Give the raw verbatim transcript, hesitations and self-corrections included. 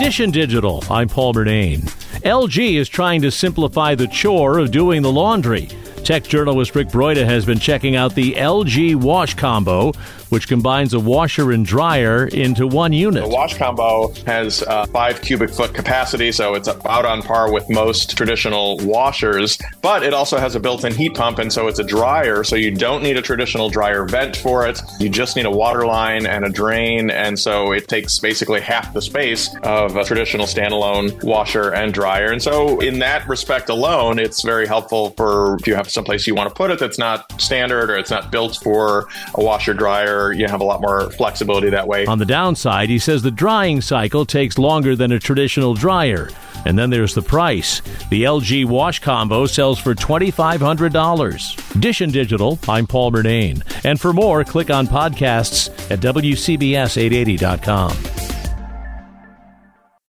Edition Digital, I'm Paul Bernane. L G is trying to simplify the chore of doing the laundry. Tech journalist Rick Broida has been checking out the L G Wash Combo, which combines a washer and dryer into one unit. The Wash Combo has uh, five cubic foot capacity, so it's about on par with most traditional washers, but it also has a built-in heat pump, and so it's a dryer, so you don't need a traditional dryer vent for it. You just need a water line and a drain, and so it takes basically half the space of a traditional standalone washer and dryer. And so in that respect alone, it's very helpful for if you have someplace you want to put it that's not standard or it's not built for a washer dryer. You have a lot more flexibility that way. On the downside, he says the drying cycle takes longer than a traditional dryer. And then there's the price. The L G Wash Combo sells for twenty-five hundred dollars. Edition Digital, I'm Paul Bernane. And for more, click on podcasts at W C B S eight eighty dot com.